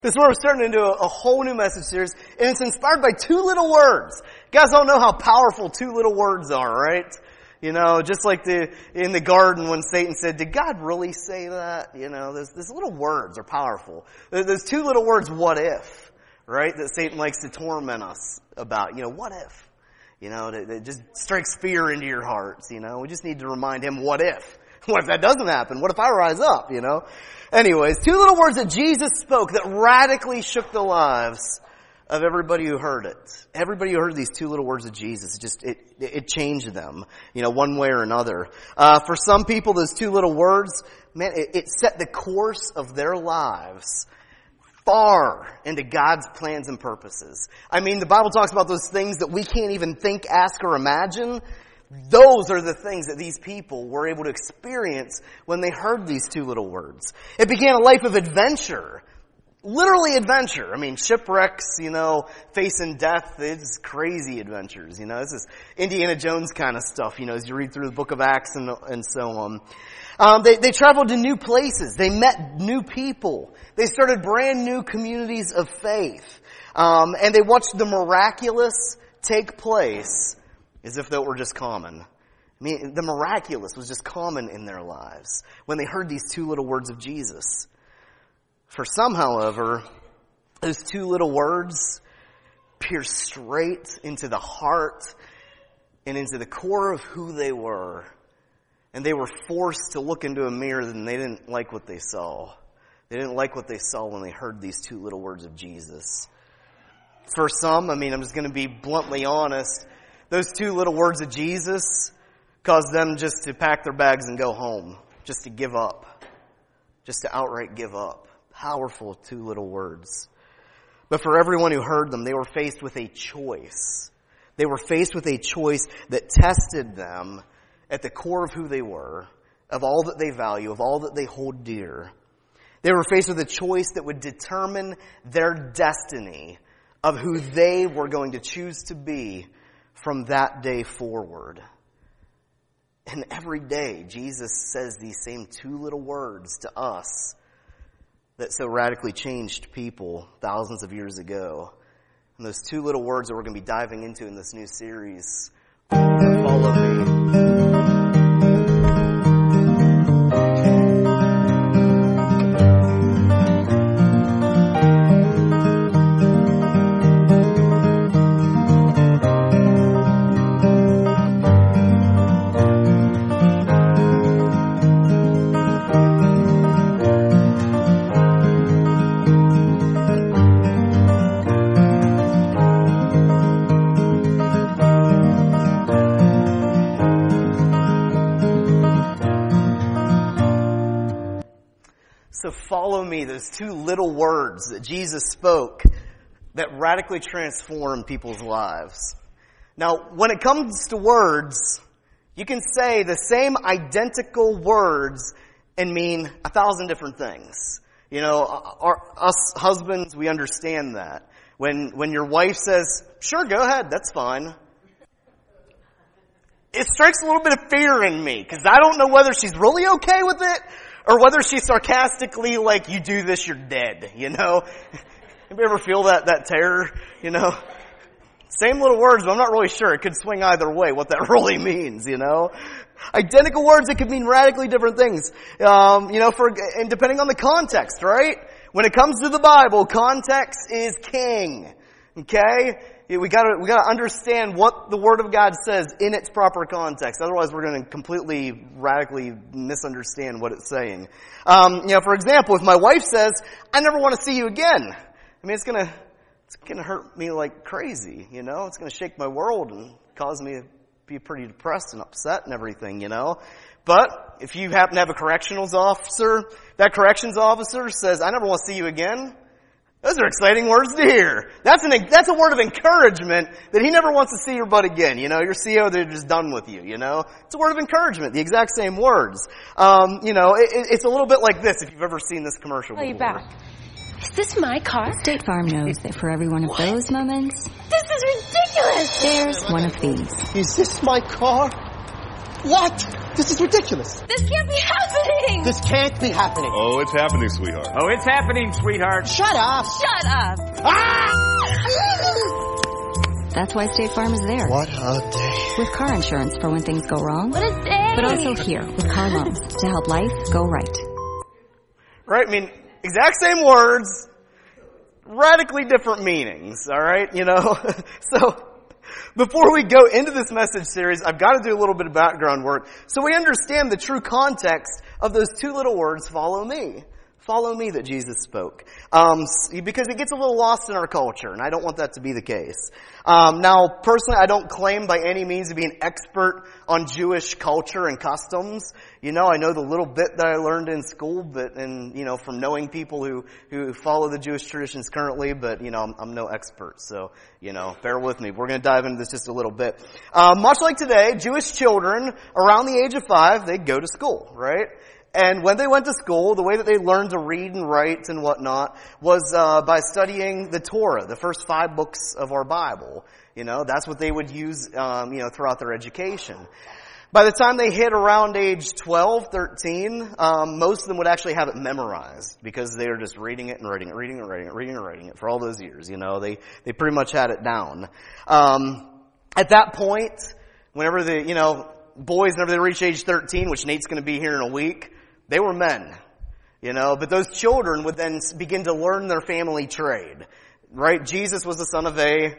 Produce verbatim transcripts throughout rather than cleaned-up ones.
This morning we're starting into a, a whole new message series, and it's inspired by two little words. You guys all know how powerful two little words are, right? You know, just like the in the garden when Satan said, did God really say that? You know, those, those little words are powerful. Those two little words, what if, right, that Satan likes to torment us about. You know, what if? You know, that, that just strikes fear into your hearts, you know. We just need to remind him, what if? What if that doesn't happen? What if I rise up, you know? Anyways, two little words that Jesus spoke that radically shook the lives of everybody who heard it. Everybody who heard these two little words of Jesus, it just, it, it changed them, you know, one way or another. Uh, for some people, those two little words, man, it, it set the course of their lives far into God's plans and purposes. I mean, the Bible talks about those things that we can't even think, ask, or imagine. Those are the things that these people were able to experience when they heard these two little words. It began a life of adventure. Literally adventure. I mean, shipwrecks, you know, facing death. It's crazy adventures, you know. This is Indiana Jones kind of stuff, you know, as you read through the book of Acts and, and so on. Um, they, they traveled to new places. They met new people. They started brand new communities of faith. Um, and they watched the miraculous take place as if that were just common. I mean, the miraculous was just common in their lives when they heard these two little words of Jesus. For some, however, those two little words pierced straight into the heart and into the core of who they were. And they were forced to look into a mirror and they didn't like what they saw. They didn't like what they saw when they heard these two little words of Jesus. For some, I mean, I'm just going to be bluntly honest, those two little words of Jesus caused them just to pack their bags and go home, just to give up, just to outright give up. Powerful two little words. But for everyone who heard them, they were faced with a choice. They were faced with a choice that tested them at the core of who they were, of all that they value, of all that they hold dear. They were faced with a choice that would determine their destiny of who they were going to choose to be from that day forward. And every day, Jesus says these same two little words to us that so radically changed people thousands of years ago. And those two little words that we're going to be diving into in this new series, follow me. So follow me, those two little words that Jesus spoke that radically transformed people's lives. Now, when it comes to words, you can say the same identical words and mean a thousand different things. You know, our, us husbands, we understand that. When, when your wife says, sure, go ahead, that's fine. It strikes a little bit of fear in me because I don't know whether she's really okay with it or whether she's sarcastically like, you do this, you're dead, you know? Anybody ever feel that, that terror, you know? Same little words, but I'm not really sure. It could swing either way, what that really means, you know? Identical words, it could mean radically different things. Um, you know, for, and depending on the context, right? When it comes to the Bible, context is king. Okay? We gotta, we gotta understand what the Word of God says in its proper context. Otherwise, we're gonna completely, radically misunderstand what it's saying. Um, you know, for example, if my wife says, I never want to see you again, I mean, it's gonna, it's gonna hurt me like crazy, you know? It's gonna shake my world and cause me to be pretty depressed and upset and everything, you know? But if you happen to have a corrections officer, that corrections officer says, I never want to see you again, those are exciting words to hear. That's an that's a word of encouragement that he never wants to see your butt again. You know, your C E O, they're just done with you, you know. It's a word of encouragement, the exact same words. Um, you know, it, it's a little bit like this, if you've ever seen this commercial before. Are you back? Is this my car? State Farm knows that for every one of What? those moments, This is ridiculous! there's one of these. Is this my car? What? This is ridiculous. This can't be happening! This can't be happening. Oh, it's happening, sweetheart. Oh, it's happening, sweetheart. Shut up. Shut up! That's why State Farm is there. What a day. With car insurance for when things go wrong. What a day! But also here with car loans to help life go right. Right? I mean, exact same words, radically different meanings, all right? You know? So, before we go into this message series, I've got to do a little bit of background work so we understand the true context of those two little words, follow me. Follow me, that Jesus spoke. Um, because it gets a little lost in our culture, and I don't want that to be the case. Um, now, personally, I don't claim by any means to be an expert on Jewish culture and customs. You know, I know the little bit that I learned in school, but, and, you know, from knowing people who, who follow the Jewish traditions currently, but, you know, I'm, I'm no expert, so, you know, bear with me. We're going to dive into this just a little bit. Uh, much like today, Jewish children around the age of five, they go to school, right? And when they went to school, the way that they learned to read and write and whatnot was uh, by studying the Torah, the first five books of our Bible. You know, that's what they would use, um, you know, throughout their education. By the time they hit around age twelve, thirteen, um, most of them would actually have it memorized because they were just reading it and writing it, reading it, writing it, reading it, writing it for all those years. You know, they they pretty much had it down. Um, at that point, whenever the you know boys, whenever they reach age thirteen, which Nate's going to be here in a week. They were men, you know, but those children would then begin to learn their family trade, right? Jesus was the son of a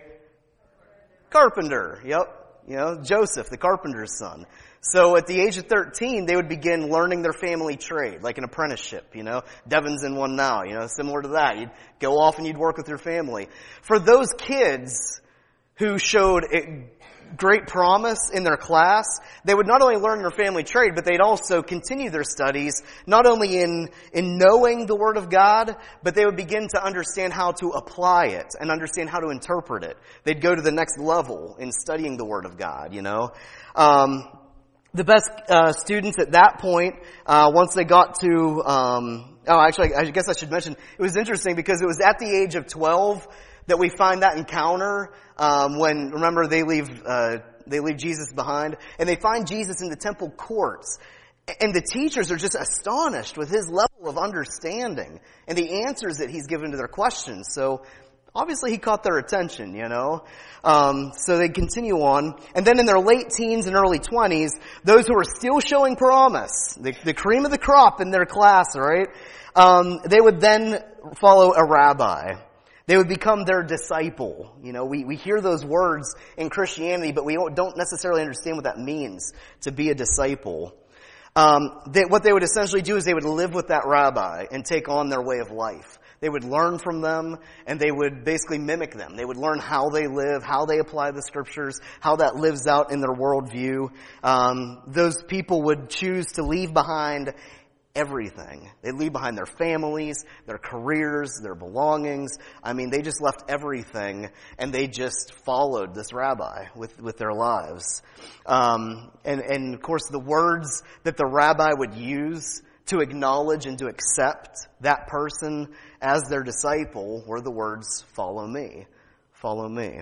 carpenter, yep, you know, Joseph, the carpenter's son. So at the age of thirteen, they would begin learning their family trade, like an apprenticeship, you know. Devin's in one now, you know, similar to that. You'd go off and you'd work with your family. For those kids who showed it, great promise in their class, they would not only learn their family trade, but they'd also continue their studies, not only in, in knowing the Word of God, but they would begin to understand how to apply it and understand how to interpret it. They'd go to the next level in studying the Word of God, you know. Um, the best uh, students at that point, uh, once they got to, um, oh, actually, I guess I should mention, it was interesting because it was at the age of twelve that we find that encounter um, when, remember, they leave uh, they leave Jesus behind, and they find Jesus in the temple courts. And the teachers are just astonished with his level of understanding and the answers that he's given to their questions. So, obviously, he caught their attention, you know. Um, so they continue on. And then in their late teens and early twenties, those who are still showing promise, the, the cream of the crop in their class, right, um, they would then follow a rabbi. They would become their disciple. You know, we, we hear those words in Christianity, but we don't necessarily understand what that means to be a disciple. Um, they, what they would essentially do is they would live with that rabbi and take on their way of life. They would learn from them, and they would basically mimic them. They would learn how they live, how they apply the scriptures, how that lives out in their worldview. Um, those people would choose to leave behind everything. They leave behind their families, their careers, their belongings. I mean, they just left everything, and they just followed this rabbi with, with their lives. Um, and, and, of course, the words that the rabbi would use to acknowledge and to accept that person as their disciple were the words, follow me, follow me.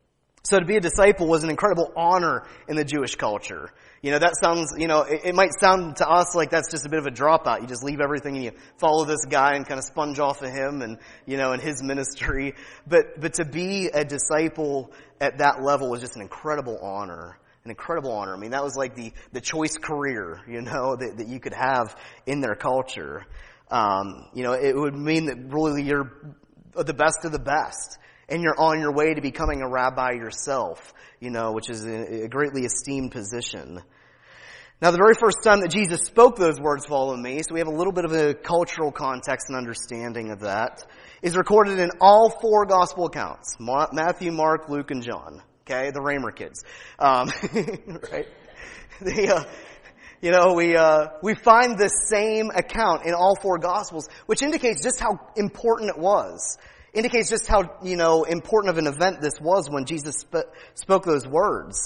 So to be a disciple was an incredible honor in the Jewish culture. You know, that sounds, you know, it, it might sound to us like that's just a bit of a dropout. You just leave everything and you follow this guy and kind of sponge off of him and, you know, and his ministry. But, but to be a disciple at that level was just an incredible honor. An incredible honor. I mean, that was like the, the choice career, you know, that, that you could have in their culture. Um, you know, it would mean that really you're the best of the best. And you're on your way to becoming a rabbi yourself, you know, which is a greatly esteemed position. Now, the very first time that Jesus spoke those words, follow me, so we have a little bit of a cultural context and understanding of that, is recorded in all four gospel accounts, Matthew, Mark, Luke, and John. Okay, the Raymer kids. Um, right? The, uh, you know, we, uh, we find the same account in all four gospels, which indicates just how important it was. Indicates just how, you know, important of an event this was when Jesus sp- spoke those words.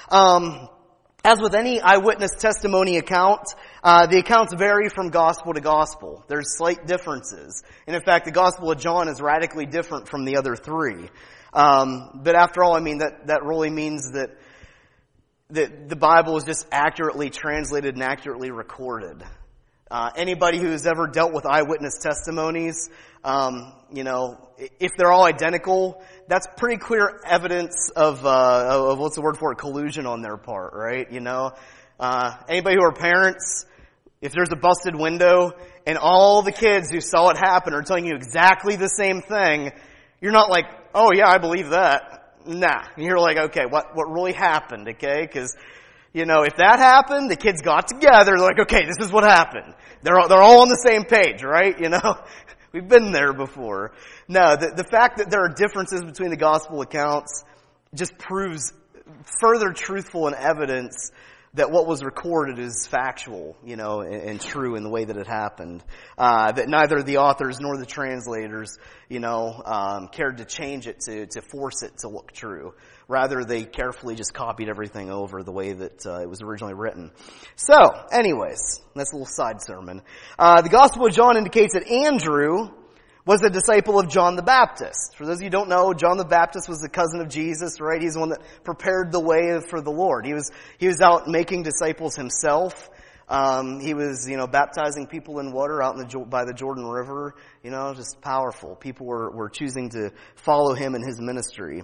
Um, as with any eyewitness testimony account, uh, the accounts vary from gospel to gospel. There's slight differences. And in fact, the Gospel of John is radically different from the other three. Um, but after all, I mean, that, that really means that that the Bible is just accurately translated and accurately recorded. Uh, anybody who's ever dealt with eyewitness testimonies, um, you know, if they're all identical, that's pretty clear evidence of, uh, of what's the word for it, collusion on their part, right? You know, uh, anybody who are parents, if there's a busted window and all the kids who saw it happen are telling you exactly the same thing, you're not like, oh yeah, I believe that. Nah. You're like, okay, what, what really happened, okay? Because, you know, if that happened, the kids got together, they're like, okay, this is what happened. They're all, they're all on the same page, right? You know, we've been there before. No, the, the fact that there are differences between the gospel accounts just proves further truthful and evidence that what was recorded is factual, you know, and, and true in the way that it happened. Uh, that neither the authors nor the translators, you know, um, cared to change it to, to force it to look true. Rather, they carefully just copied everything over the way that uh, it was originally written. So, anyways, that's a little side sermon. Uh, the Gospel of John indicates that Andrew was a disciple of John the Baptist. For those of you who don't know, John the Baptist was the cousin of Jesus, right? He's the one that prepared the way for the Lord. He was, he was out making disciples himself. Um, he was, you know, baptizing people in water out in the, by the Jordan River. You know, just powerful. People were, were choosing to follow him in his ministry.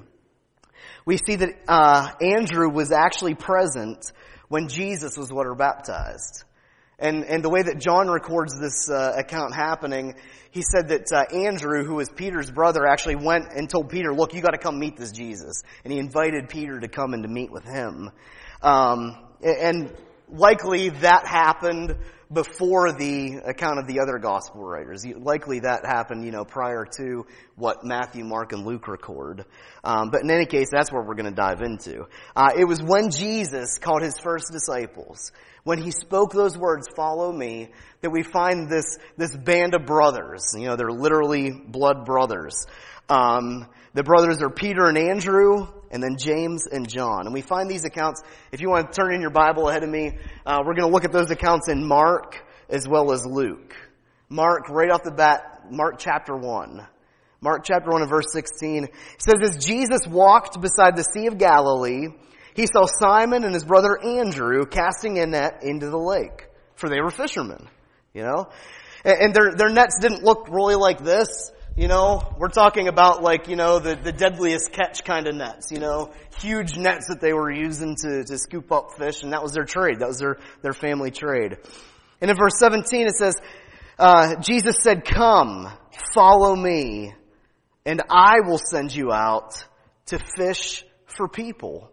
We see that, uh, Andrew was actually present when Jesus was water baptized. And, and the way that John records this uh, account happening, he said that uh, Andrew, who was Peter's brother, actually went and told Peter, look, you got to come meet this Jesus. And he invited Peter to come and to meet with him. Um, and likely that happened before the account of the other gospel writers. Likely that happened, you know, prior to what Matthew, Mark, and Luke record. Um, but in any case, that's where we're going to dive into. Uh, it was when Jesus called his first disciples, when he spoke those words, follow me, that we find this, this band of brothers. You know, they're literally blood brothers. Um, the brothers are Peter and Andrew, and then James and John. And we find these accounts, if you want to turn in your Bible ahead of me, uh, we're going to look at those accounts in Mark as well as Luke. Mark, right off the bat, Mark chapter one. Mark chapter one and verse sixteen. It says, as Jesus walked beside the Sea of Galilee, he saw Simon and his brother Andrew casting a net into the lake, for they were fishermen, you know. And their their nets didn't look really like this, you know. We're talking about like, you know, the, the deadliest catch kind of nets, you know. Huge nets that they were using to, to scoop up fish, and that was their trade. That was their, their family trade. And in verse seventeen it says, uh, Jesus said, come, follow me, and I will send you out to fish for people.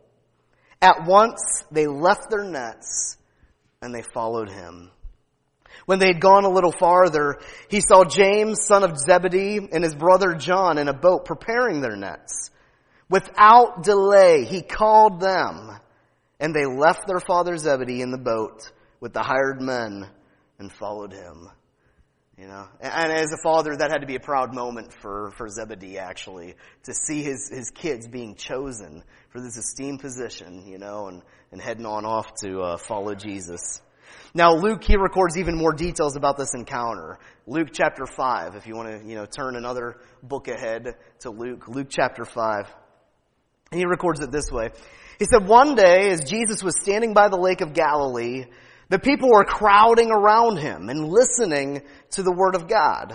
At once they left their nets and they followed him. When they had gone a little farther, he saw James, son of Zebedee, and his brother John in a boat preparing their nets. Without delay, he called them, and they left their father Zebedee in the boat with the hired men and followed him. You know, and as a father, that had to be a proud moment for, for Zebedee, actually, to see his, his kids being chosen for this esteemed position, you know, and, and heading on off to uh, follow Jesus. Now, Luke, he records even more details about this encounter. Luke chapter five, if you want to, you know, turn another book ahead to Luke, Luke chapter five. And he records it this way. He said, one day, as Jesus was standing by the lake of Galilee, the people were crowding around him and listening to the word of God.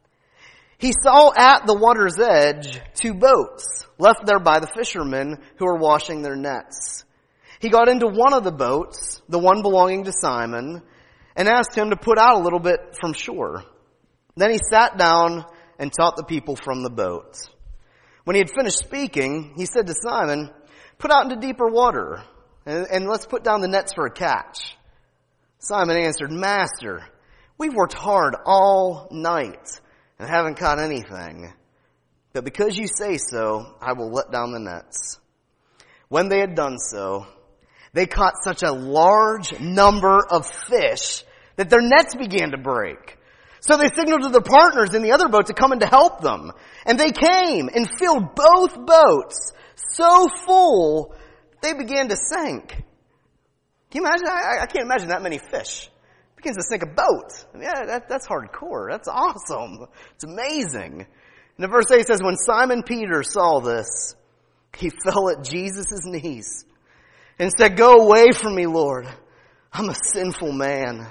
He saw at the water's edge two boats left there by the fishermen who were washing their nets. He got into one of the boats, the one belonging to Simon, and asked him to put out a little bit from shore. Then he sat down and taught the people from the boat. When he had finished speaking, he said to Simon, put out into deeper water, and, and let's put down the nets for a catch. Simon answered, Master, we've worked hard all night and haven't caught anything. But because you say so, I will let down the nets. When they had done so, they caught such a large number of fish that their nets began to break. So they signaled to their partners in the other boat to come in to help them. And they came and filled both boats so full they began to sink. Can you imagine? I, I can't imagine that many fish. It begins to sink a boat. I mean, yeah, that, that's hardcore. That's awesome. It's amazing. And in verse eight says, when Simon Peter saw this, he fell at Jesus' knees and said, "Go away from me, Lord. I'm a sinful man."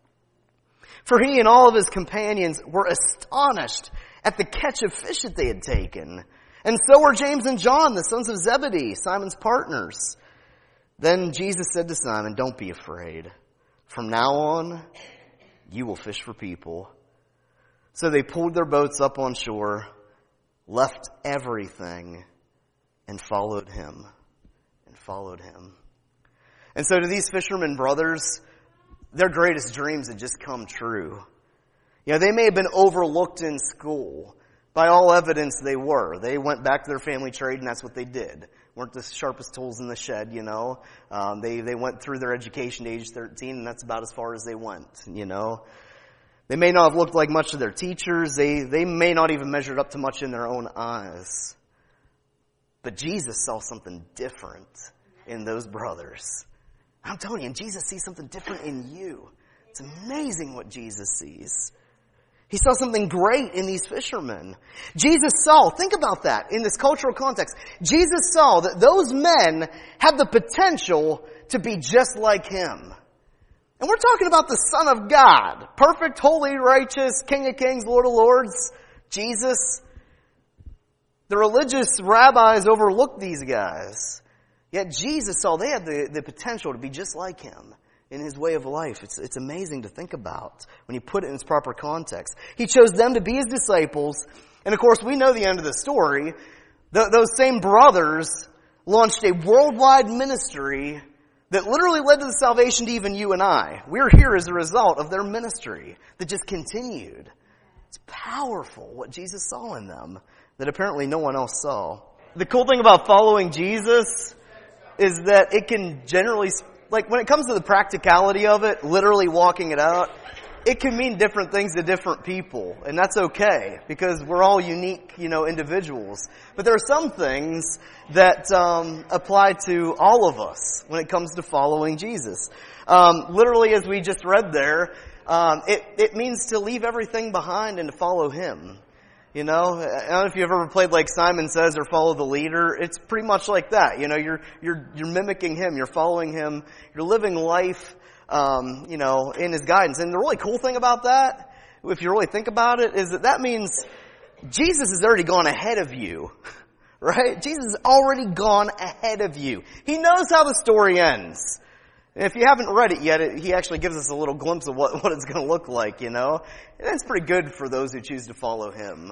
For he and all of his companions were astonished at the catch of fish that they had taken. And so were James and John, the sons of Zebedee, Simon's partners. Then Jesus said to Simon, "Don't be afraid. From now on, you will fish for people." So they pulled their boats up on shore, left everything, and followed him. And followed him. And so to these fishermen brothers, their greatest dreams had just come true. You know, they may have been overlooked in school. By all evidence, they were. They went back to their family trade, and that's what they did. Weren't the sharpest tools in the shed, you know. Um, they, they went through their education to age thirteen, and that's about as far as they went, you know. They may not have looked like much of their teachers. They, they may not even measured up to much in their own eyes. But Jesus saw something different in those brothers. I'm telling you, and Jesus sees something different in you. It's amazing what Jesus sees. He saw something great in these fishermen. Jesus saw, think about that in this cultural context. Jesus saw that those men had the potential to be just like him. And we're talking about the Son of God. Perfect, holy, righteous, King of Kings, Lord of Lords, Jesus. The religious rabbis overlooked these guys. Yet Jesus saw they had the, the potential to be just like him in his way of life. It's, it's amazing to think about when you put it in its proper context. He chose them to be his disciples. And of course, we know the end of the story. Th- those same brothers launched a worldwide ministry that literally led to the salvation to even you and I. We're here as a result of their ministry that just continued. It's powerful what Jesus saw in them that apparently no one else saw. The cool thing about following Jesus is that it can generally, like when it comes to the practicality of it, literally walking it out, it can mean different things to different people. And that's okay, because we're all unique, you know, individuals. But there are some things that um, apply to all of us when it comes to following Jesus. Um, literally, as we just read there, um, it, it means to leave everything behind and to follow him. You know, I don't know if you've ever played like Simon Says or Follow the Leader. It's pretty much like that. You know, you're you're you're mimicking him, you're following him, you're living life, um, you know, in his guidance. And the really cool thing about that, if you really think about it, is that that means Jesus has already gone ahead of you, right? Jesus has already gone ahead of you. He knows how the story ends. And if you haven't read it yet, it, he actually gives us a little glimpse of what, what it's going to look like, you know. And it's pretty good for those who choose to follow him.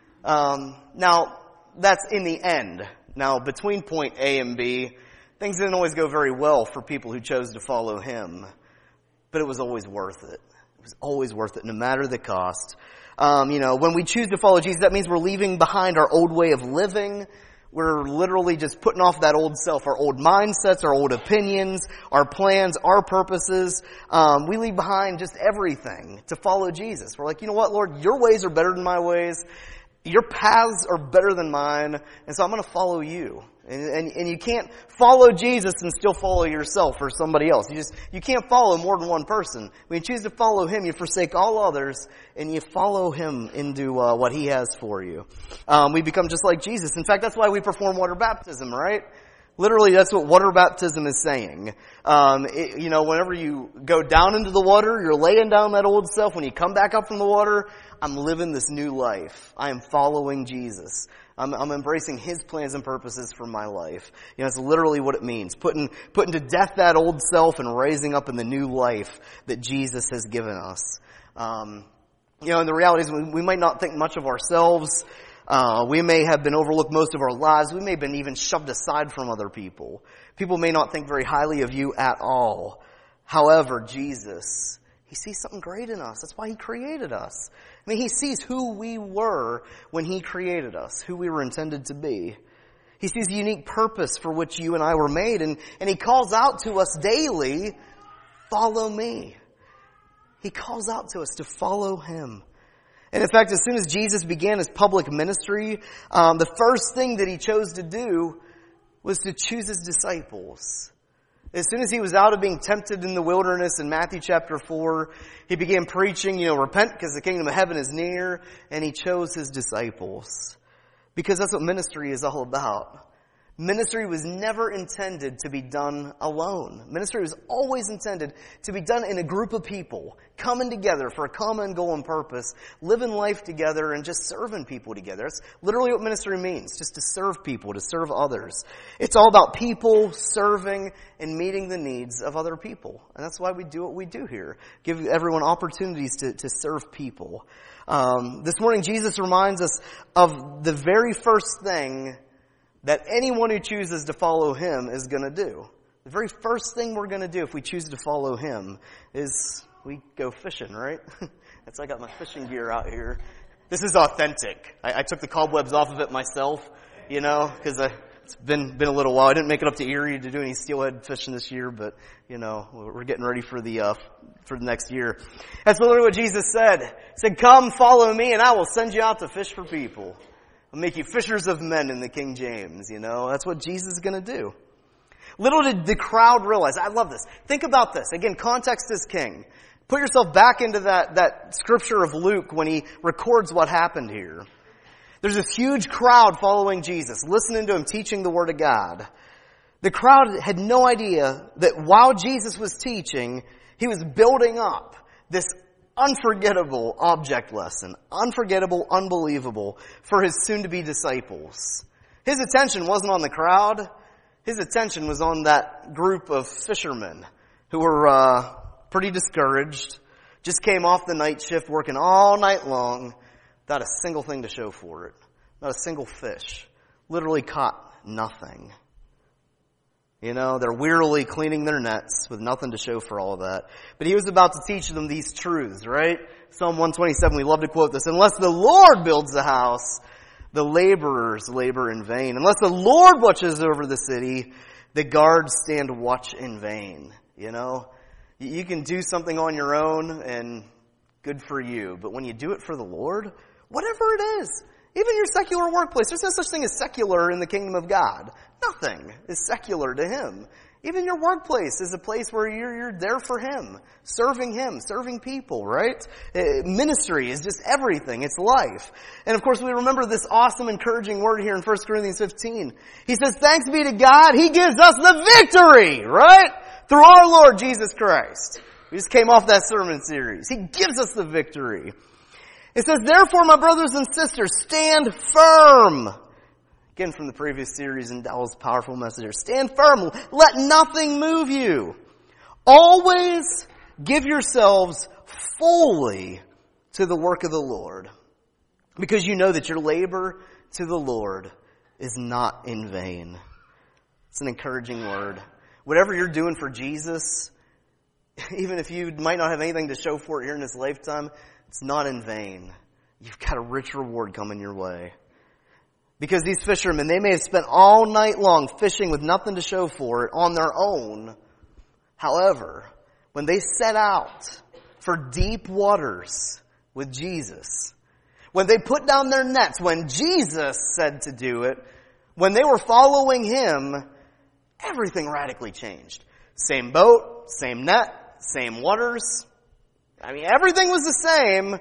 Um, now, that's in the end. Now, between point A and B, things didn't always go very well for people who chose to follow him. But it was always worth it. It was always worth it, no matter the cost. Um, you know, when we choose to follow Jesus, that means we're leaving behind our old way of living. We're literally just putting off that old self, our old mindsets, our old opinions, our plans, our purposes. Um, we leave behind just everything to follow Jesus. We're like, you know what, Lord, your ways are better than my ways. Your paths are better than mine. And so I'm going to follow you. And, and, and you can't follow Jesus and still follow yourself or somebody else. You just, you can't follow more than one person. When you choose to follow him, you forsake all others and you follow him into uh, what he has for you. Um, we become just like Jesus. In fact, that's why we perform water baptism, right? Literally, that's what water baptism is saying. Um, it, you know, whenever you go down into the water, you're laying down that old self. When you come back up from the water, I'm living this new life. I am following Jesus. I'm, I'm embracing his plans and purposes for my life. You know, it's literally what it means. Putting, putting to death that old self and raising up in the new life that Jesus has given us. Um, you know, and the reality is we, we might not think much of ourselves. Uh, we may have been overlooked most of our lives. We may have been even shoved aside from other people. People may not think very highly of you at all. However, Jesus, he sees something great in us. That's why he created us. I mean, he sees who we were when he created us, who we were intended to be. He sees the unique purpose for which you and I were made, and, and he calls out to us daily, follow me. He calls out to us to follow him. And in fact, as soon as Jesus began his public ministry, um, the first thing that he chose to do was to choose his disciples. As soon as he was out of being tempted in the wilderness in Matthew chapter four, he began preaching, you know, repent because the kingdom of heaven is near, and he chose his disciples. Because that's what ministry is all about. Ministry was never intended to be done alone. Ministry was always intended to be done in a group of people, coming together for a common goal and purpose, living life together and just serving people together. That's literally what ministry means, just to serve people, to serve others. It's all about people serving and meeting the needs of other people. And that's why we do what we do here. Give everyone opportunities to, to serve people. Um, this morning, Jesus reminds us of the very first thing that anyone who chooses to follow him is going to do. The very first thing we're going to do if we choose to follow him is we go fishing, right? That's why I got my fishing gear out here. This is authentic. I, I took the cobwebs off of it myself, you know, because it's been been a little while. I didn't make it up to Erie to do any steelhead fishing this year, but, you know, we're getting ready for the uh, for the next year. That's literally what Jesus said. He said, "Come, follow me, and I will send you out to fish for people. I'll make you fishers of men," in the King James, you know. That's what Jesus is going to do. Little did the crowd realize. I love this. Think about this. Again, context is king. Put yourself back into that, that scripture of Luke when he records what happened here. There's this huge crowd following Jesus, listening to him teaching the Word of God. The crowd had no idea that while Jesus was teaching, he was building up this unforgettable object lesson, unforgettable, unbelievable for his soon-to-be disciples. His attention wasn't on the crowd. His attention was on that group of fishermen who were uh, pretty discouraged, just came off the night shift working all night long without a single thing to show for it. Not a single fish. Literally caught nothing. You know, they're wearily cleaning their nets with nothing to show for all of that. But he was about to teach them these truths, right? Psalm one twenty-seven, we love to quote this. "Unless the Lord builds the house, the laborers labor in vain. Unless the Lord watches over the city, the guards stand watch in vain." You know, you can do something on your own and good for you. But when you do it for the Lord, whatever it is, even your secular workplace, there's no such thing as secular in the kingdom of God. Nothing is secular to him. Even your workplace is a place where you're, you're there for him, serving him, serving people, right? Uh, ministry is just everything. It's life. And of course, we remember this awesome, encouraging word here in First Corinthians fifteen. He says, "Thanks be to God, he gives us the victory," right? Through our Lord Jesus Christ. We just came off that sermon series. He gives us the victory. It says, "Therefore, my brothers and sisters, stand firm." Again, from the previous series in Dowell's powerful message. Stand firm. Let nothing move you. Always give yourselves fully to the work of the Lord, because you know that your labor to the Lord is not in vain. It's an encouraging word. Whatever you're doing for Jesus, even if you might not have anything to show for it here in this lifetime, it's not in vain. You've got a rich reward coming your way. Because these fishermen, they may have spent all night long fishing with nothing to show for it on their own. However, when they set out for deep waters with Jesus, when they put down their nets, when Jesus said to do it, when they were following him, everything radically changed. Same boat, same net, same waters. I mean, everything was the same,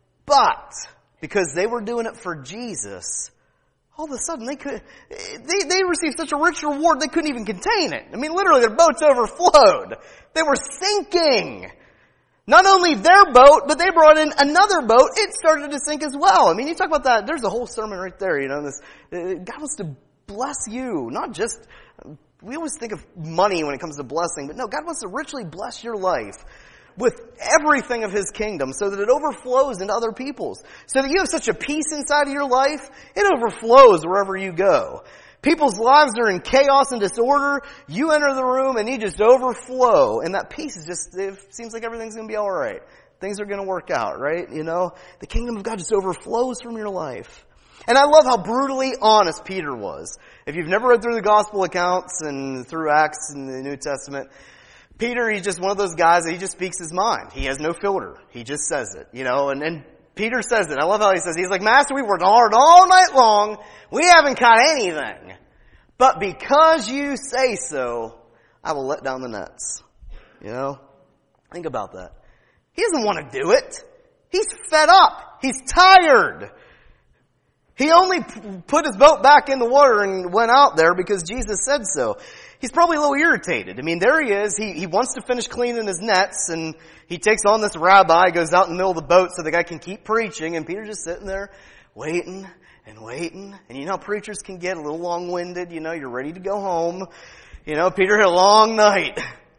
but because they were doing it for Jesus, all of a sudden they could, they, they received such a rich reward they couldn't even contain it. I mean, literally their boats overflowed. They were sinking. Not only their boat, but they brought in another boat. It started to sink as well. I mean, you talk about that. There's a whole sermon right there. You know, this God wants to bless you, not just. We always think of money when it comes to blessing, but no, God wants to richly bless your life with everything of his kingdom so that it overflows into other people's. So that you have such a peace inside of your life, it overflows wherever you go. People's lives are in chaos and disorder. You enter the room and you just overflow. And that peace is just, it seems like everything's going to be all right. Things are going to work out, right? You know, the kingdom of God just overflows from your life. And I love how brutally honest Peter was. If you've never read through the gospel accounts and through Acts and the New Testament, Peter, he's just one of those guys that he just speaks his mind. He has no filter. He just says it, you know, and, and Peter says it. I love how he says, he's like, "Master, we worked hard all night long. We haven't caught anything. But because you say so, I will let down the nets." You know, think about that. He doesn't want to do it. He's fed up. He's tired. He only put his boat back in the water and went out there because Jesus said so. He's probably a little irritated. I mean, there he is. He, he wants to finish cleaning his nets, and he takes on this rabbi, goes out in the middle of the boat so the guy can keep preaching, and Peter's just sitting there waiting and waiting. And you know how preachers can get a little long-winded. You know, you're ready to go home. You know, Peter had a long night.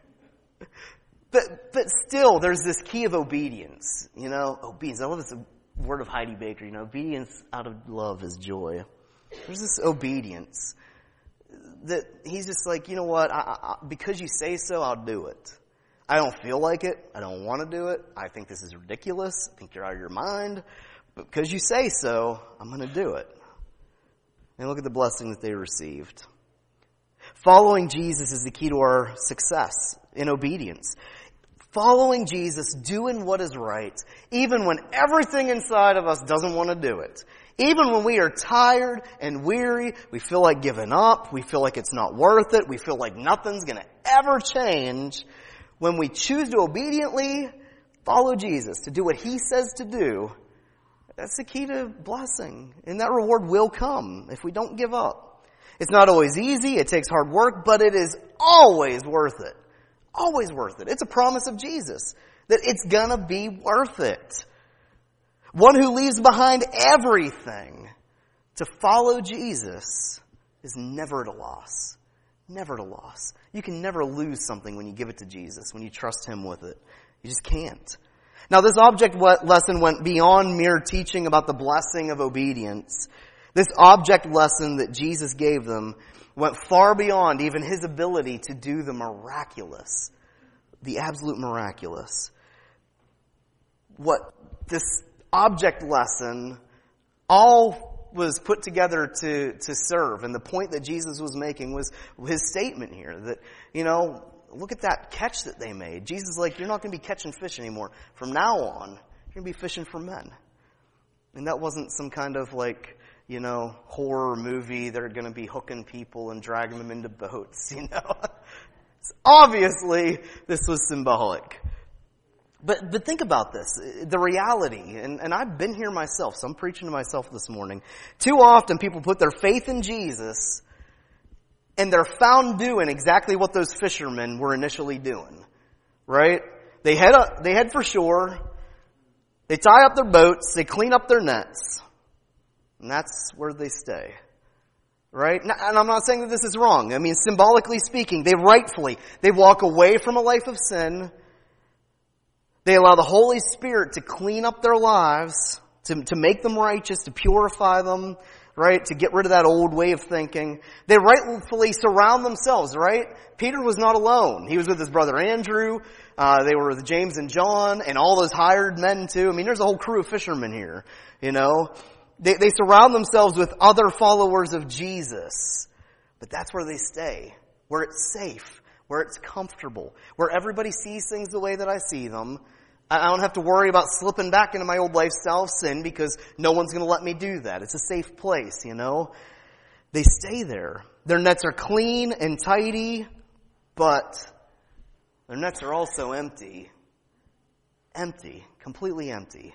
But, but still, there's this key of obedience. You know, obedience. I love this word of Heidi Baker. You know, obedience out of love is joy. There's this obedience that he's just like, you know what, I, I, because you say so, I'll do it. I don't feel like it. I don't want to do it. I think this is ridiculous. I think you're out of your mind. But because you say so, I'm going to do it. And look at the blessing that they received. Following Jesus is the key to our success in obedience. Following Jesus, doing what is right, even when everything inside of us doesn't want to do it. Even when we are tired and weary, we feel like giving up, we feel like it's not worth it, we feel like nothing's going to ever change. When we choose to obediently follow Jesus, to do what He says to do, that's the key to blessing. And that reward will come if we don't give up. It's not always easy, it takes hard work, but it is always worth it. Always worth it. It's a promise of Jesus that it's going to be worth it. One who leaves behind everything to follow Jesus is never at a loss. Never at a loss. You can never lose something when you give it to Jesus, when you trust Him with it. You just can't. Now, this object lesson went beyond mere teaching about the blessing of obedience. This object lesson that Jesus gave them went far beyond even His ability to do the miraculous, the absolute miraculous. What this object lesson all was put together to, to serve. And the point that Jesus was making was His statement here that, you know, look at that catch that they made. Jesus is like, you're not going to be catching fish anymore. From now on, you're going to be fishing for men. And that wasn't some kind of like, you know, horror movie. They're going to be hooking people and dragging them into boats, you know. Obviously, this was symbolic. But but think about this, the reality, and, and I've been here myself, so I'm preaching to myself this morning. Too often people put their faith in Jesus, and they're found doing exactly what those fishermen were initially doing, right? They head up, they head for shore, they tie up their boats, they clean up their nets, and that's where they stay. Right? And I'm not saying that this is wrong. I mean, symbolically speaking, they rightfully, they walk away from a life of sin. They allow the Holy Spirit to clean up their lives, to, to make them righteous, to purify them, right? To get rid of that old way of thinking. They rightfully surround themselves, right? Peter was not alone. He was with his brother Andrew. Uh, they were with James and John and all those hired men too. I mean, there's a whole crew of fishermen here, you know. They, they surround themselves with other followers of Jesus. But that's where they stay, where it's safe, where it's comfortable, where everybody sees things the way that I see them. I don't have to worry about slipping back into my old lifestyle of sin because no one's going to let me do that. It's a safe place, you know. They stay there. Their nets are clean and tidy, but their nets are also empty. Empty. Completely empty.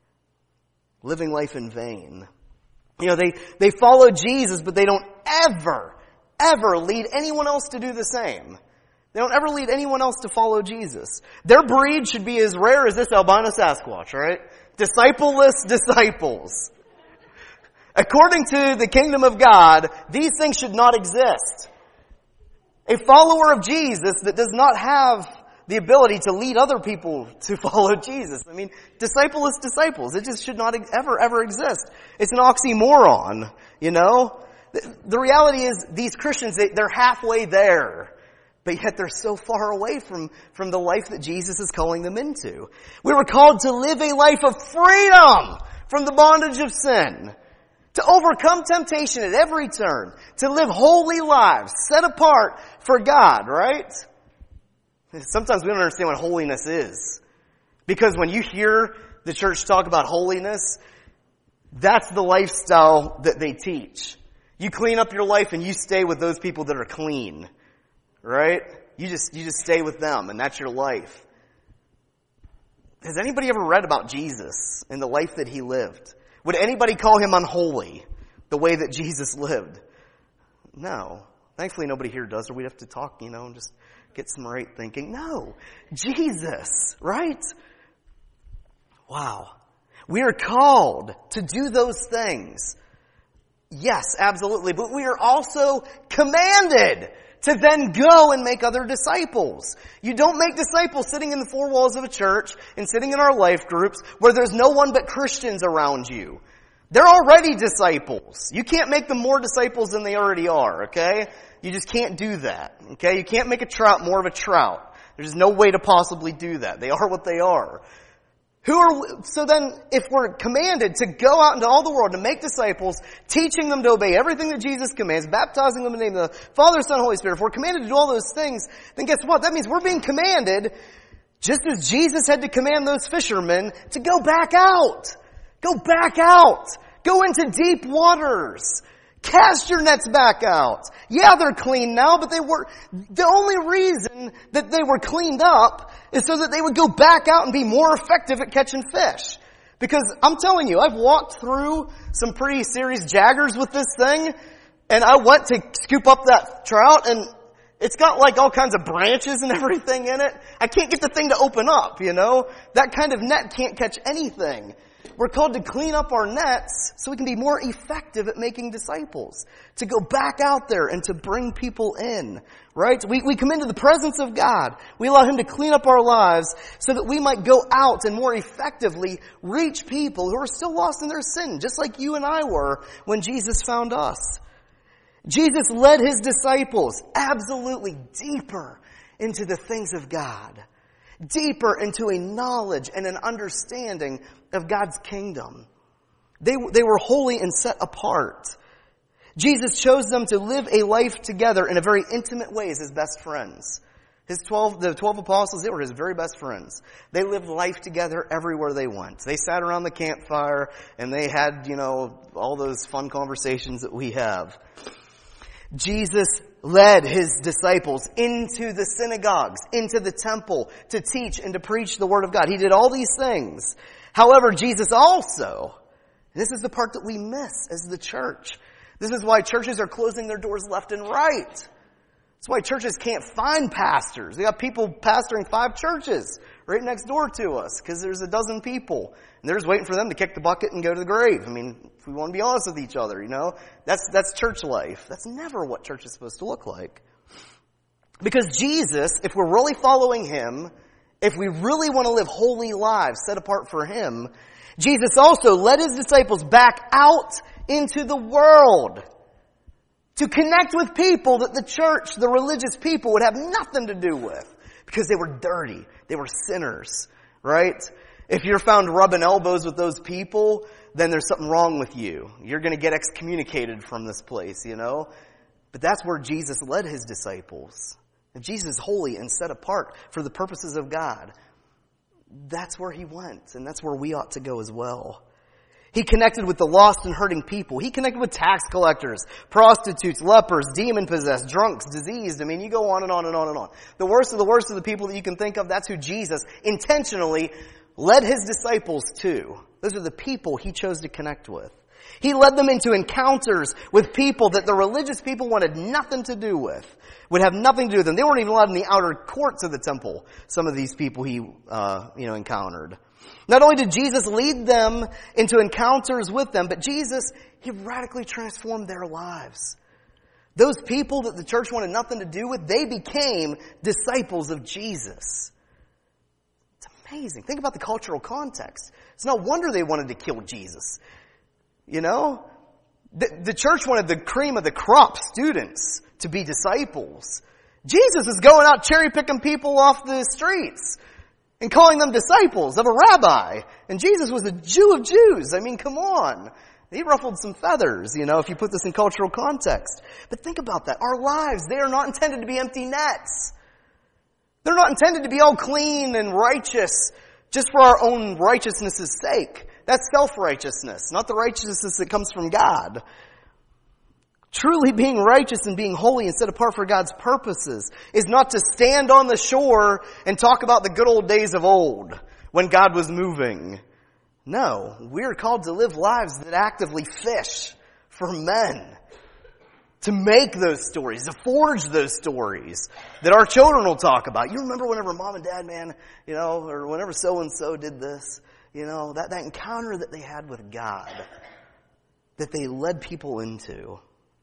Living life in vain. You know, they, they follow Jesus, but they don't ever, ever lead anyone else to do the same. They don't ever lead anyone else to follow Jesus. Their breed should be as rare as this albino Sasquatch, right? Disciple-less disciples. According to the kingdom of God, these things should not exist. A follower of Jesus that does not have the ability to lead other people to follow Jesus. I mean, disciple-less disciples. It just should not ever, ever exist. It's an oxymoron, you know? The, the reality is these Christians, they, they're halfway there. But yet they're so far away from, from the life that Jesus is calling them into. We were called to live a life of freedom from the bondage of sin. To overcome temptation at every turn. To live holy lives set apart for God, right? Sometimes we don't understand what holiness is. Because when you hear the church talk about holiness, that's the lifestyle that they teach. You clean up your life and you stay with those people that are clean. Right? You just, you just stay with them and that's your life. Has anybody ever read about Jesus and the life that He lived? Would anybody call him unholy the way that Jesus lived? No. Thankfully nobody here does, or we'd have to talk, you know, and just get some right thinking. No. Jesus, right? Wow. We are called to do those things. Yes, absolutely. But we are also commanded to then go and make other disciples. You don't make disciples sitting in the four walls of a church and sitting in our life groups where there's no one but Christians around you. They're already disciples. You can't make them more disciples than they already are, okay? You just can't do that, okay? You can't make a trout more of a trout. There's no way to possibly do that. They are what they are. Who are, so then, if we're commanded to go out into all the world to make disciples, teaching them to obey everything that Jesus commands, baptizing them in the name of the Father, Son, Holy Spirit, if we're commanded to do all those things, then guess what? That means we're being commanded, just as Jesus had to command those fishermen, to go back out. Go back out. Go into deep waters. Cast your nets back out. Yeah, they're clean now, but they were, the only reason that they were cleaned up is so that they would go back out and be more effective at catching fish. Because I'm telling you, I've walked through some pretty serious jaggers with this thing, and I went to scoop up that trout, and it's got like all kinds of branches and everything in it. I can't get the thing to open up, you know? That kind of net can't catch anything. We're called to clean up our nets so we can be more effective at making disciples. To go back out there and to bring people in. Right? We, we come into the presence of God. We allow Him to clean up our lives so that we might go out and more effectively reach people who are still lost in their sin, just like you and I were when Jesus found us. Jesus led His disciples absolutely deeper into the things of God. Deeper into a knowledge and an understanding of God's kingdom. They, they were holy and set apart. Jesus chose them to live a life together in a very intimate way as His best friends. His twelve, the twelve apostles, they were His very best friends. They lived life together everywhere they went. They sat around the campfire and they had, you know, all those fun conversations that we have. Jesus led His disciples into the synagogues, into the temple, to teach and to preach the Word of God. He did all these things. However, Jesus also, and this is the part that we miss as the church. This is why churches are closing their doors left and right. That's why churches can't find pastors. They got people pastoring five churches right next door to us because there's a dozen people. And they're just waiting for them to kick the bucket and go to the grave. I mean, if we want to be honest with each other, you know, that's, that's church life. That's never what church is supposed to look like. Because Jesus, if we're really following Him, if we really want to live holy lives set apart for Him, Jesus also led His disciples back out into the world to connect with people that the church, the religious people, would have nothing to do with because they were dirty. They were sinners, right? If you're found rubbing elbows with those people, then there's something wrong with you. You're going to get excommunicated from this place, you know? But that's where Jesus led His disciples. And Jesus is holy and set apart for the purposes of God. That's where He went, and that's where we ought to go as well. He connected with the lost and hurting people. He connected with tax collectors, prostitutes, lepers, demon-possessed, drunks, diseased. I mean, you go on and on and on and on. The worst of the worst of the people that you can think of, that's who Jesus intentionally led His disciples to. Those are the people He chose to connect with. He led them into encounters with people that the religious people wanted nothing to do with, would have nothing to do with them. They weren't even allowed in the outer courts of the temple, some of these people He uh, you know, encountered. Not only did Jesus lead them into encounters with them, but Jesus, He radically transformed their lives. Those people that the church wanted nothing to do with, they became disciples of Jesus. It's amazing. Think about the cultural context. It's no wonder they wanted to kill Jesus. You know? The, the church wanted the cream of the crop students to be disciples. Jesus is going out cherry-picking people off the streets and calling them disciples of a rabbi. And Jesus was a Jew of Jews. I mean, come on. He ruffled some feathers, you know, if you put this in cultural context. But think about that. Our lives, they are not intended to be empty nets. They're not intended to be all clean and righteous just for our own righteousness' sake. That's self-righteousness, not the righteousness that comes from God. Truly being righteous and being holy and set apart for God's purposes is not to stand on the shore and talk about the good old days of old when God was moving. No, we are called to live lives that actively fish for men. To make those stories, to forge those stories that our children will talk about. You remember whenever mom and dad, man, you know, or whenever so-and-so did this, you know, that, that encounter that they had with God, that they led people into.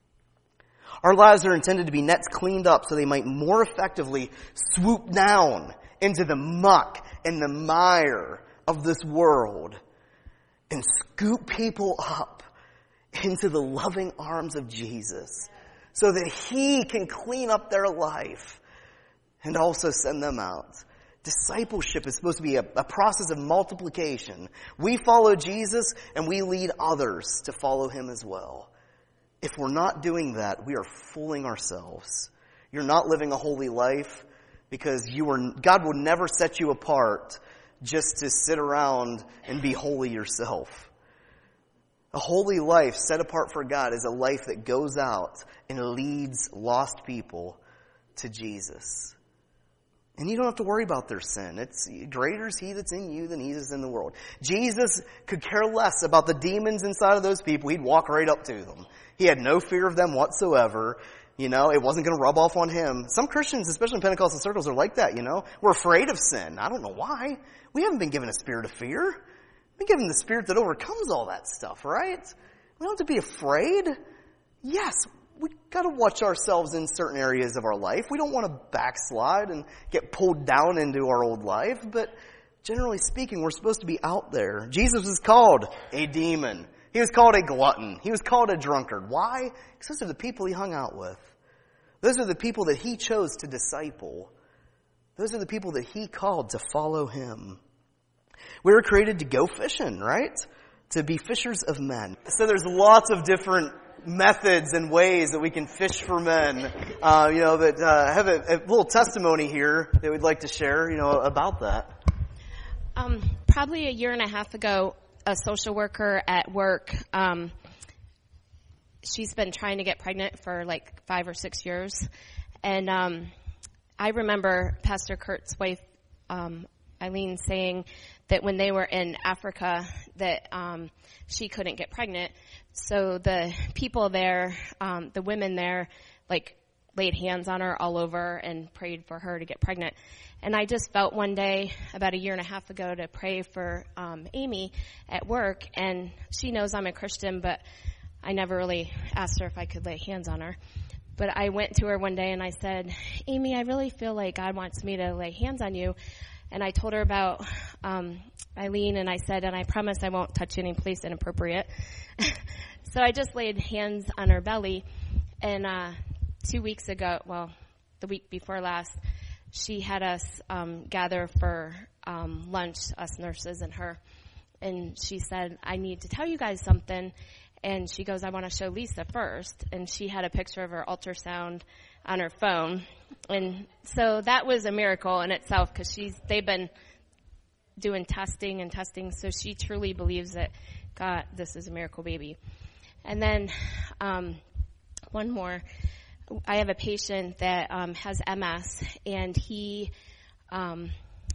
Our lives are intended to be nets cleaned up so they might more effectively swoop down into the muck and the mire of this world and scoop people up into the loving arms of Jesus so that He can clean up their life and also send them out. Discipleship is supposed to be a, a process of multiplication. We follow Jesus and we lead others to follow Him as well. If we're not doing that, we are fooling ourselves. You're not living a holy life because you are, God will never set you apart just to sit around and be holy yourself. A holy life set apart for God is a life that goes out and leads lost people to Jesus. And you don't have to worry about their sin. It's greater is He that's in you than he that's in the world. Jesus could care less about the demons inside of those people. He'd walk right up to them. He had no fear of them whatsoever. You know, it wasn't going to rub off on Him. Some Christians, especially in Pentecostal circles, are like that, you know. We're afraid of sin. I don't know why. We haven't been given a spirit of fear. We've been given the spirit that overcomes all that stuff, right? We don't have to be afraid. Yes, we got to watch ourselves in certain areas of our life. We don't want to backslide and get pulled down into our old life, but generally speaking, we're supposed to be out there. Jesus was called a demon. He was called a glutton. He was called a drunkard. Why? Because those are the people He hung out with. Those are the people that He chose to disciple. Those are the people that He called to follow Him. We were created to go fishing, right? To be fishers of men. So there's lots of different methods and ways that we can fish for men. Uh, you know, that uh, I have a, a little testimony here that we'd like to share, you know, about that. Um, probably a year and a half ago, a social worker at work, um, she's been trying to get pregnant for like five or six years. And um, I remember Pastor Kurt's wife, um, Eileen, saying that when they were in Africa that um, she couldn't get pregnant. So the people there, um, the women there, like laid hands on her all over and prayed for her to get pregnant. And I just felt one day, about a year and a half ago, to pray for um, Amy at work. And she knows I'm a Christian, but I never really asked her if I could lay hands on her. But I went to her one day and I said, Amy, I really feel like God wants me to lay hands on you. And I told her about um, Eileen, and I said, and I promise I won't touch any place inappropriate. So I just laid hands on her belly. And uh, two weeks ago, well, the week before last, she had us um, gather for um, lunch, us nurses and her. And she said, I need to tell you guys something. And she goes, I want to show Lisa first. And she had a picture of her ultrasound on her phone. And so that was a miracle in itself because she's they've been doing testing and testing. So she truly believes that, God, this is a miracle baby. And then um, one more. I have a patient that um, has M S, and he um,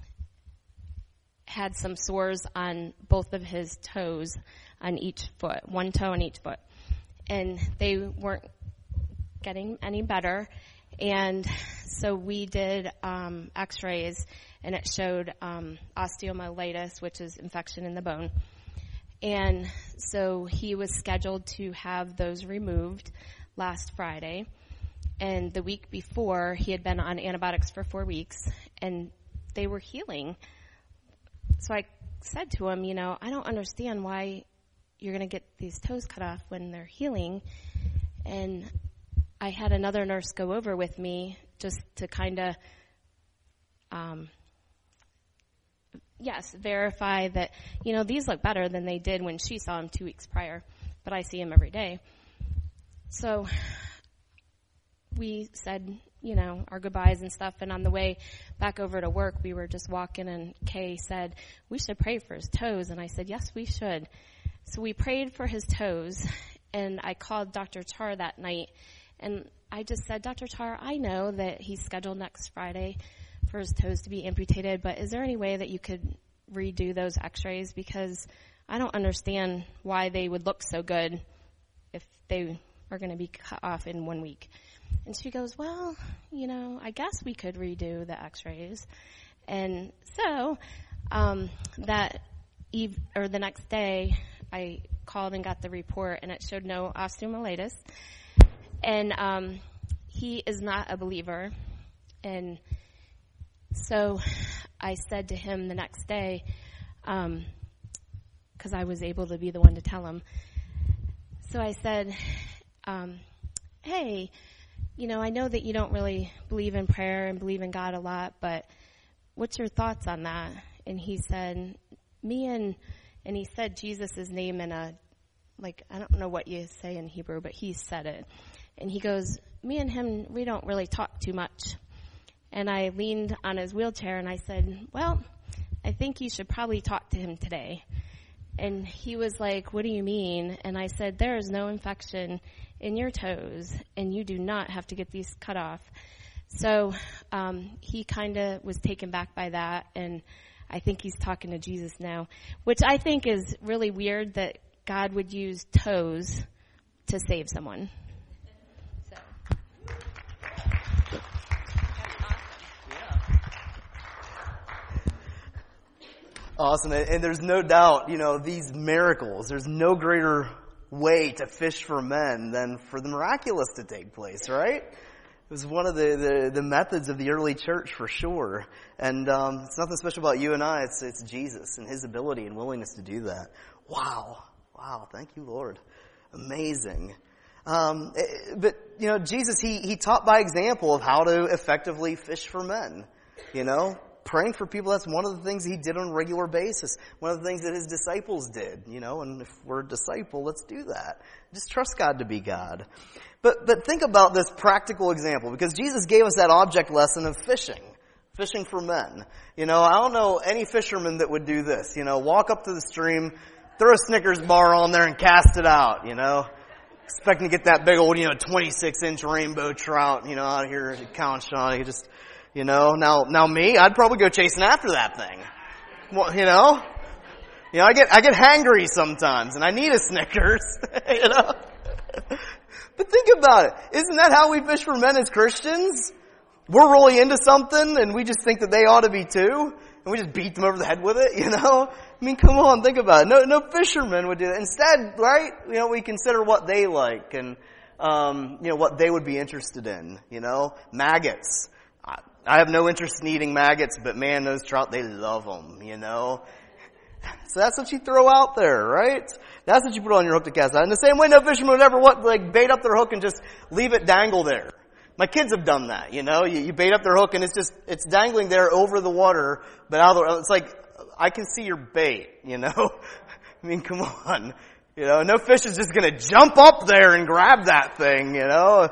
had some sores on both of his toes on each foot, one toe on each foot. And they weren't getting any better. And so we did um, x-rays, and it showed um, osteomyelitis, which is infection in the bone. And so he was scheduled to have those removed last Friday. And the week before, he had been on antibiotics for four weeks, and they were healing. So I said to him, you know, I don't understand why you're going to get these toes cut off when they're healing. And I had another nurse go over with me just to kind of, um, yes, verify that, you know, these look better than they did when she saw him two weeks prior, but I see him every day. So we said, you know, our goodbyes and stuff, and on the way back over to work, we were just walking, and Kay said, we should pray for his toes, and I said, yes, we should. So we prayed for his toes, and I called Doctor Char that night, and I just said, Doctor Char, I know that he's scheduled next Friday for his toes to be amputated, but is there any way that you could redo those x-rays? Because I don't understand why they would look so good if they are going to be cut off in one week. And she goes, well, you know, I guess we could redo the x-rays. And so um, that eve or the next day, I called and got the report, and it showed no osteomyelitis. And um, he is not a believer. And so I said to him the next day, um, because I was able to be the one to tell him. So I said, um, hey, you know, I know that you don't really believe in prayer and believe in God a lot, but what's your thoughts on that? And he said, me and, and he said Jesus' name in a, like, I don't know what you say in Hebrew, but he said it. And he goes, me and him, we don't really talk too much. And I leaned on his wheelchair and I said, well, I think you should probably talk to him today. And he was like, what do you mean? And I said, there is no infection in your toes, and you do not have to get these cut off. So um, he kind of was taken back by that, and I think he's talking to Jesus now, which I think is really weird that God would use toes to save someone. So. Awesome. And there's no doubt, you know, these miracles, there's no greater way to fish for men than for the miraculous to take place, right? It was one of the, the, the methods of the early church for sure. And um, it's nothing special about you and I. It's, it's Jesus and his ability and willingness to do that. Wow. Wow. Thank you, Lord. Amazing. Um, but, you know, Jesus, he, he taught by example of how to effectively fish for men, you know? Praying for people, that's one of the things he did on a regular basis. One of the things that his disciples did, you know, and if we're a disciple, let's do that. Just trust God to be God. But but think about this practical example, because Jesus gave us that object lesson of fishing. Fishing for men. You know, I don't know any fisherman that would do this. You know, walk up to the stream, throw a Snickers bar on there and cast it out, you know. Expecting to get that big old, you know, twenty-six inch rainbow trout, you know, out here at Cowan. You just... You know, now, now me, I'd probably go chasing after that thing. Well, you know, you know, I get, I get hangry sometimes and I need a Snickers, you know. But think about it. Isn't that how we fish for men as Christians? We're really into something and we just think that they ought to be too. And we just beat them over the head with it, you know. I mean, come on, think about it. No, no fisherman would do that. Instead, right, you know, we consider what they like and, um, you know, what they would be interested in, you know. Maggots. I have no interest in eating maggots, but man, those trout, they love them, you know. So that's what you throw out there, right? That's what you put on your hook to cast out. In the same way, no fisherman would ever what, like bait up their hook and just leave it dangle there. My kids have done that, you know. You, you bait up their hook and it's just, it's dangling there over the water, but out of the, it's like, I can see your bait, you know. I mean, come on. You know, no fish is just gonna jump up there and grab that thing, you know.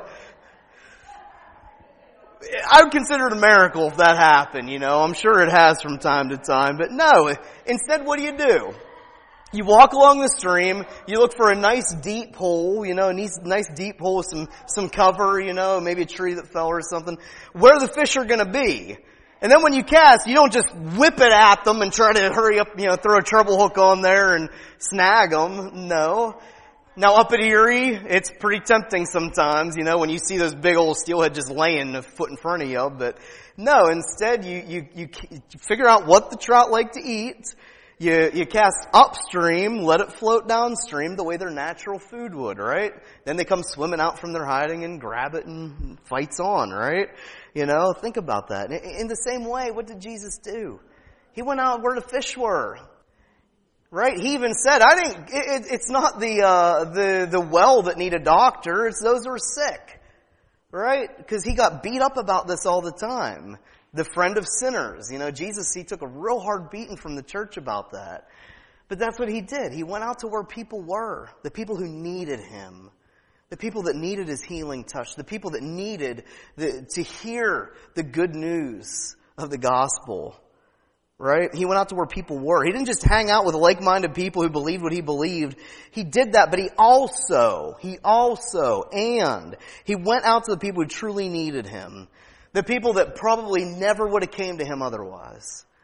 I would consider it a miracle if that happened, you know. I'm sure it has from time to time. But no, instead what do you do? You walk along the stream, you look for a nice deep hole, you know, a nice, nice deep hole with some, some cover, you know, maybe a tree that fell or something, where the fish are going to be. And then when you cast, you don't just whip it at them and try to hurry up, you know, throw a treble hook on there and snag them. No. Now up at Erie, it's pretty tempting sometimes, you know, when you see those big old steelhead just laying a foot in front of you. But no, instead you, you, you, you figure out what the trout like to eat. You, you cast upstream, let it float downstream the way their natural food would, right? Then they come swimming out from their hiding and grab it and fights on, right? You know, think about that. In the same way, what did Jesus do? He went out where the fish were. Right? He even said, I didn't, it, it's not the, uh, the, the well that need a doctor. It's those who are sick. Right? Because he got beat up about this all the time. The friend of sinners. You know, Jesus, he took a real hard beating from the church about that. But that's what he did. He went out to where people were. The people who needed him. The people that needed his healing touch. The people that needed the, to hear the good news of the gospel. Right? He went out to where people were. He didn't just hang out with like-minded people who believed what he believed. He did that, but he also, he also, and he went out to the people who truly needed him. The people that probably never would have came to him otherwise.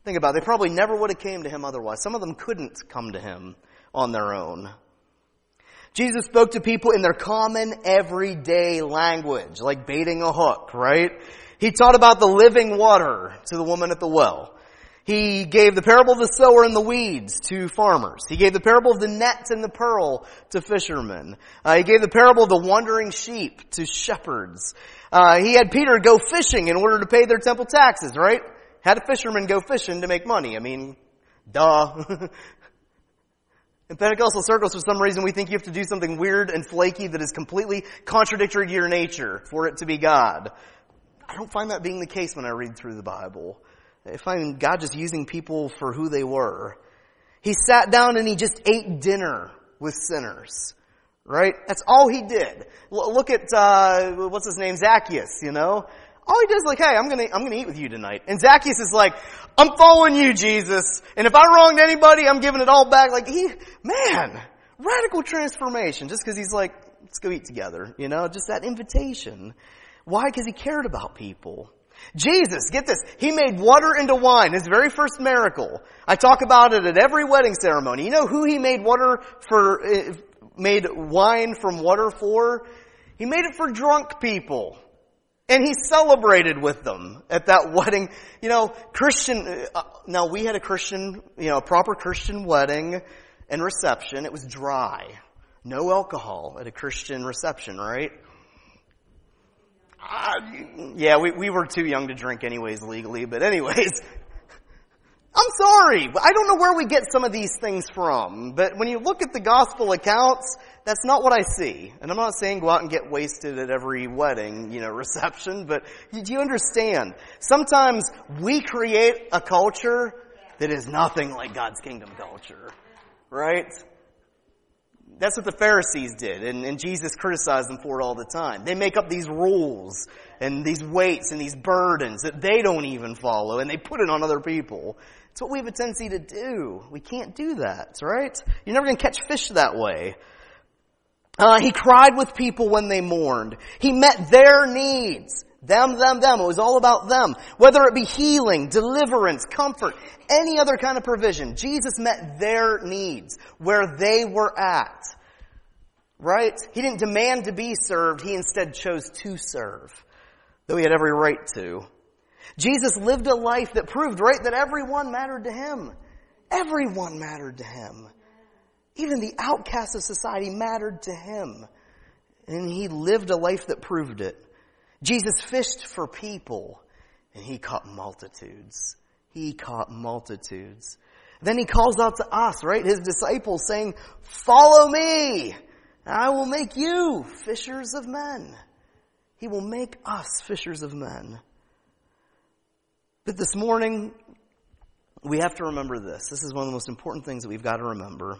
Think about it. They probably never would have came to him otherwise. Some of them couldn't come to him on their own. Jesus spoke to people in their common, everyday language, like baiting a hook, right? He taught about the living water to the woman at the well. He gave the parable of the sower and the weeds to farmers. He gave the parable of the net and the pearl to fishermen. Uh, he gave the parable of the wandering sheep to shepherds. Uh, he had Peter go fishing in order to pay their temple taxes, right? Had a fisherman go fishing to make money. I mean, duh. In Pentecostal circles, for some reason, we think you have to do something weird and flaky that is completely contradictory to your nature for it to be God. I don't find that being the case when I read through the Bible. I find God just using people for who they were. He sat down and he just ate dinner with sinners. Right? That's all he did. L- look at, uh, what's his name? Zacchaeus, you know? All he does is like, hey, I'm gonna, I'm gonna eat with you tonight. And Zacchaeus is like, I'm following you, Jesus. And if I wronged anybody, I'm giving it all back. Like he, man, radical transformation. Just because he's like, let's go eat together. You know, just that invitation. Why? Because he cared about people. Jesus, get this, he made water into wine, his very first miracle. I talk about it at every wedding ceremony. You know who he made water for, uh, made wine from water for? He made it for drunk people. And he celebrated with them at that wedding. You know, Christian, uh, now we had a Christian, you know, a proper Christian wedding and reception. It was dry. No alcohol at a Christian reception, right? Uh, yeah, we, we were too young to drink anyways legally, but anyways. I'm sorry, but I don't know where we get some of these things from. But when you look at the gospel accounts, that's not what I see. And I'm not saying go out and get wasted at every wedding, you know, reception, but do you understand? Sometimes we create a culture that is nothing like God's kingdom culture. Right? That's what the Pharisees did, and, and Jesus criticized them for it all the time. They make up these rules and these weights and these burdens that they don't even follow, and they put it on other people. It's what we have a tendency to do. We can't do that, right? You're never going to catch fish that way. Uh, he cried with people when they mourned. He met their needs. Them, them, them. It was all about them. Whether it be healing, deliverance, comfort, any other kind of provision. Jesus met their needs where they were at. Right? He didn't demand to be served. He instead chose to serve. Though he had every right to. Jesus lived a life that proved, right, that everyone mattered to him. Everyone mattered to him. Even the outcasts of society mattered to him. And he lived a life that proved it. Jesus fished for people, and he caught multitudes. He caught multitudes. Then he calls out to us, right, his disciples, saying, follow me, and I will make you fishers of men. He will make us fishers of men. But this morning, we have to remember this. This is one of the most important things that we've got to remember.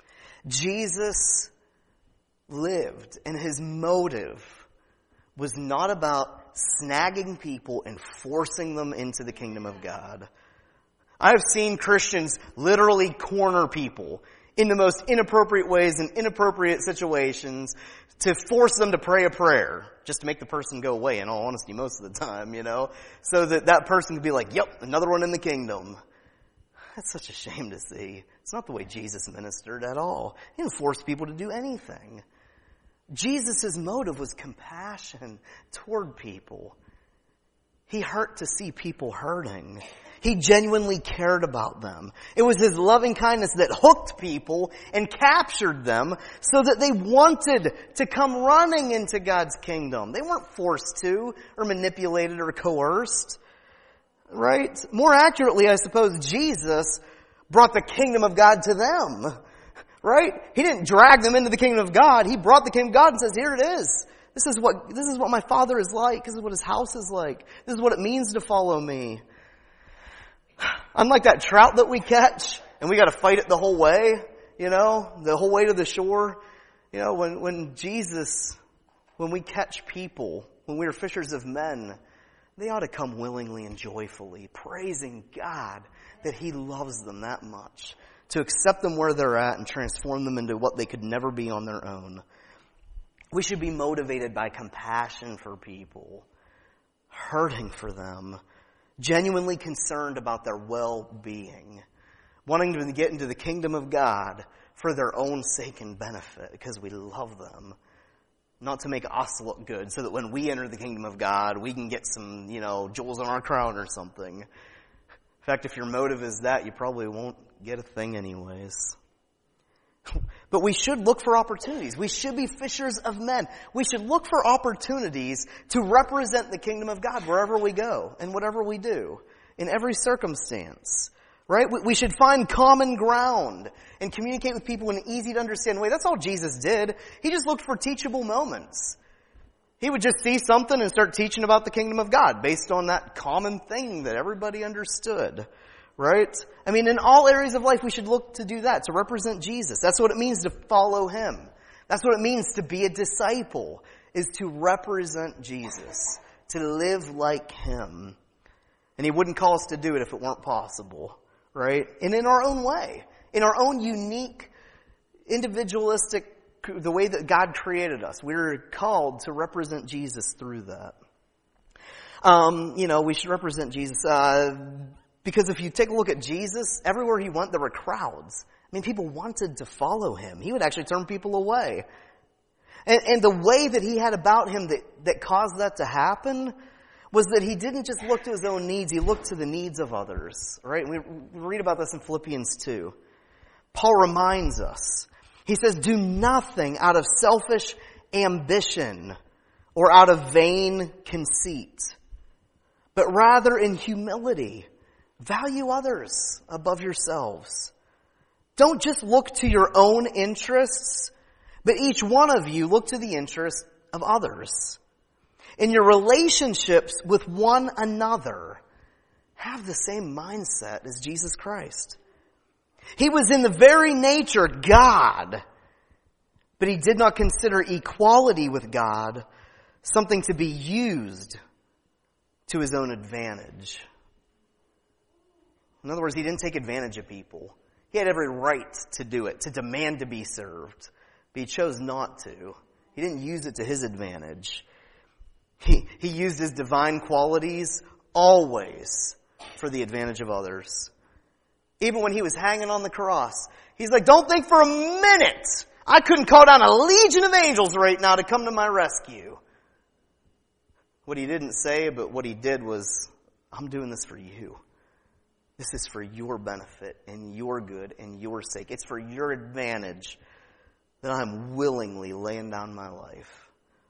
Jesus lived, and his motive was not about snagging people and forcing them into the kingdom of God. I've seen Christians literally corner people in the most inappropriate ways and inappropriate situations to force them to pray a prayer just to make the person go away, in all honesty, most of the time, you know, so that that person could be like, yep, another one in the kingdom. That's such a shame to see. It's not the way Jesus ministered at all. He didn't force people to do anything. Jesus' motive was compassion toward people. He hurt to see people hurting. He genuinely cared about them. It was his loving kindness that hooked people and captured them so that they wanted to come running into God's kingdom. They weren't forced to or manipulated or coerced. Right? More accurately, I suppose, Jesus brought the kingdom of God to them. Right? He didn't drag them into the kingdom of God. He brought the kingdom of God and says, here it is. This is what, this is what my Father is like. This is what his house is like. This is what it means to follow me. Unlike that trout that we catch and we got to fight it the whole way, you know, the whole way to the shore. You know, when, when Jesus, when we catch people, when we are fishers of men, they ought to come willingly and joyfully, praising God that he loves them that much. To accept them where they're at and transform them into what they could never be on their own. We should be motivated by compassion for people, hurting for them, genuinely concerned about their well-being, wanting to get into the kingdom of God for their own sake and benefit because we love them, not to make us look good so that when we enter the kingdom of God, we can get some, you know, jewels on our crown or something. In fact, if your motive is that, you probably won't get a thing anyways. But we should look for opportunities. We should be fishers of men. We should look for opportunities to represent the kingdom of God wherever we go and whatever we do, in every circumstance. Right? We should find common ground and communicate with people in an easy to understand way. That's all Jesus did. He just looked for teachable moments. He would just see something and start teaching about the kingdom of God based on that common thing that everybody understood. Right? I mean, in all areas of life, we should look to do that, to represent Jesus. That's what it means to follow him. That's what it means to be a disciple, is to represent Jesus, to live like him. And he wouldn't call us to do it if it weren't possible, right? And in our own way, in our own unique, individualistic, the way that God created us, we're called to represent Jesus through that. Um, you know, we should represent Jesus, uh, Because if you take a look at Jesus, everywhere he went, there were crowds. I mean, people wanted to follow him. He would actually turn people away. And, and the way that he had about him that, that caused that to happen was that he didn't just look to his own needs, he looked to the needs of others. Right? We, we read about this in Philippians two. Paul reminds us. He says, do nothing out of selfish ambition or out of vain conceit, but rather in humility, value others above yourselves. Don't just look to your own interests, but each one of you look to the interests of others. In your relationships with one another, have the same mindset as Jesus Christ. He was in the very nature God, but he did not consider equality with God something to be used to his own advantage. In other words, he didn't take advantage of people. He had every right to do it, to demand to be served. But he chose not to. He didn't use it to his advantage. He, he used his divine qualities always for the advantage of others. Even when he was hanging on the cross, he's like, don't think for a minute I couldn't call down a legion of angels right now to come to my rescue. What he didn't say, but what he did was, I'm doing this for you. This is for your benefit and your good and your sake. It's for your advantage that I'm willingly laying down my life.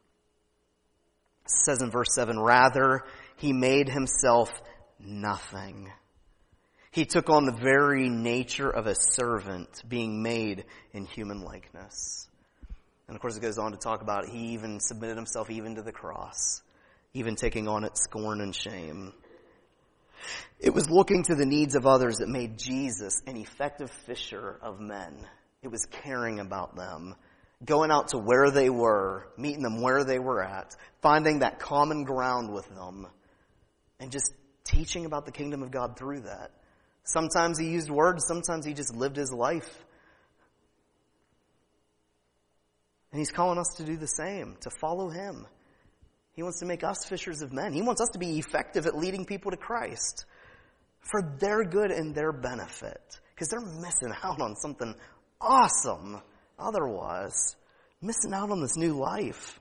It says in verse seven, rather, he made himself nothing. He took on the very nature of a servant, being made in human likeness. And of course it goes on to talk about he even submitted himself even to the cross, even taking on its scorn and shame. It was looking to the needs of others that made Jesus an effective fisher of men. It was caring about them, going out to where they were, meeting them where they were at, finding that common ground with them, and just teaching about the kingdom of God through that. Sometimes he used words, sometimes he just lived his life. And he's calling us to do the same, to follow him. He wants to make us fishers of men. He wants us to be effective at leading people to Christ for their good and their benefit. Because they're missing out on something awesome otherwise. Missing out on this new life.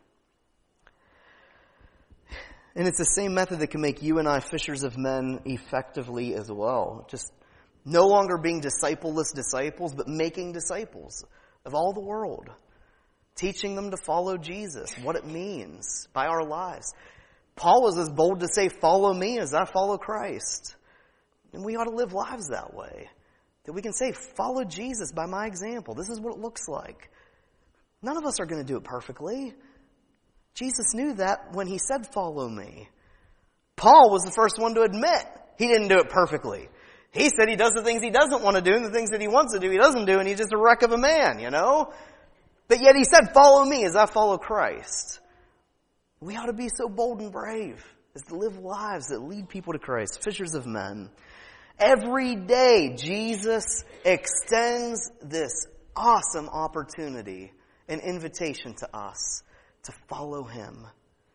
And it's the same method that can make you and I fishers of men effectively as well. Just no longer being discipleless disciples, but making disciples of all the world. Teaching them to follow Jesus, what it means by our lives. Paul was as bold to say, follow me as I follow Christ. And we ought to live lives that way. That we can say, follow Jesus by my example. This is what it looks like. None of us are going to do it perfectly. Jesus knew that when he said, follow me. Paul was the first one to admit he didn't do it perfectly. He said he does the things he doesn't want to do, and the things that he wants to do he doesn't do, and he's just a wreck of a man, you know? But yet he said, follow me as I follow Christ. We ought to be so bold and brave as to live lives that lead people to Christ, fishers of men. Every day, Jesus extends this awesome opportunity, an invitation to us to follow him.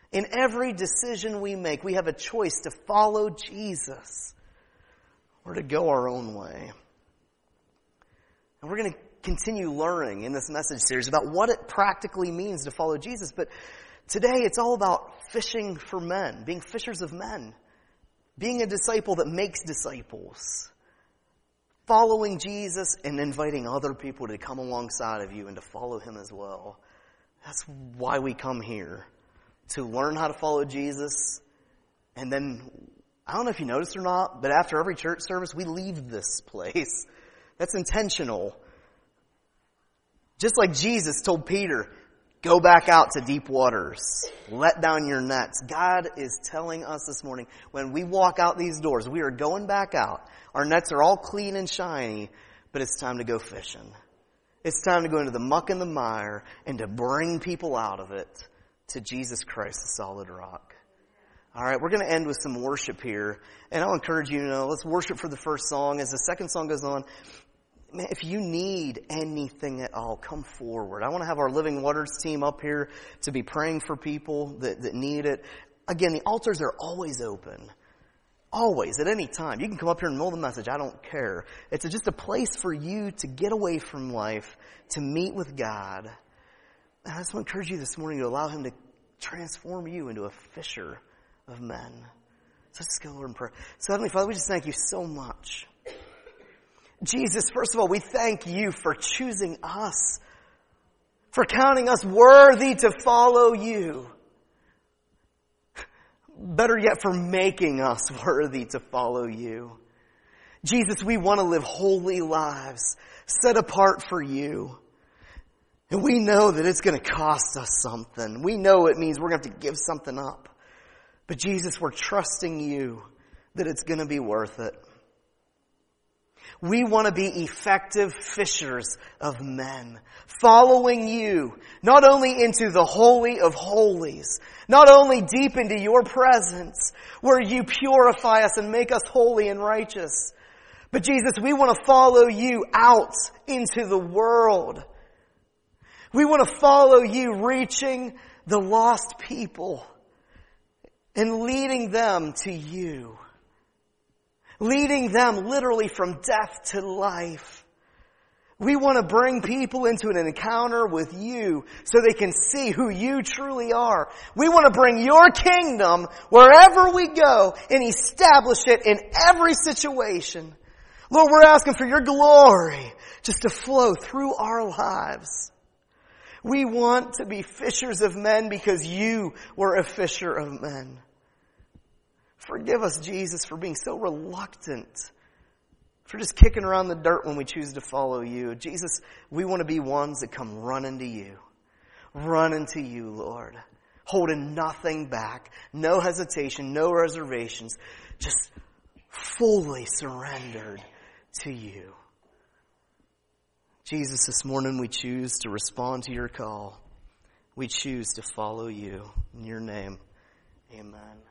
In every decision we make, we have a choice to follow Jesus or to go our own way. And we're going to continue learning in this message series about what it practically means to follow Jesus. But today it's all about fishing for men, being fishers of men, being a disciple that makes disciples, following Jesus and inviting other people to come alongside of you and to follow him as well. That's why we come here, to learn how to follow Jesus. And then, I don't know if you noticed or not, but after every church service, we leave this place. That's intentional. Just like Jesus told Peter, go back out to deep waters. Let down your nets. God is telling us this morning, when we walk out these doors, we are going back out. Our nets are all clean and shiny, but it's time to go fishing. It's time to go into the muck and the mire and to bring people out of it to Jesus Christ, the solid rock. All right, we're going to end with some worship here. And I'll encourage you to know, let's worship for the first song. As the second song goes on, man, if you need anything at all, come forward. I want to have our Living Waters team up here to be praying for people that, that need it. Again, the altars are always open. Always, at any time. You can come up here in the middle of the message. I don't care. It's just a place for you to get away from life, to meet with God. And I just want to encourage you this morning to allow him to transform you into a fisher of men. So let's go, Lord, in prayer. So Heavenly Father, we just thank you so much. Jesus, first of all, we thank you for choosing us, for counting us worthy to follow you. Better yet, for making us worthy to follow you. Jesus, we want to live holy lives, set apart for you. And we know that it's going to cost us something. We know it means we're going to have to give something up. But Jesus, we're trusting you that it's going to be worth it. We want to be effective fishers of men, following you, not only into the Holy of Holies, not only deep into your presence, where you purify us and make us holy and righteous, but Jesus, we want to follow you out into the world. We want to follow you, reaching the lost people and leading them to you. Leading them literally from death to life. We want to bring people into an encounter with you so they can see who you truly are. We want to bring your kingdom wherever we go and establish it in every situation. Lord, we're asking for your glory just to flow through our lives. We want to be fishers of men because you were a fisher of men. Forgive us, Jesus, for being so reluctant, for just kicking around the dirt when we choose to follow you. Jesus, we want to be ones that come running to you. Running to you, Lord. Holding nothing back. No hesitation, no reservations. Just fully surrendered to you. Jesus, this morning we choose to respond to your call. We choose to follow you. In your name, amen.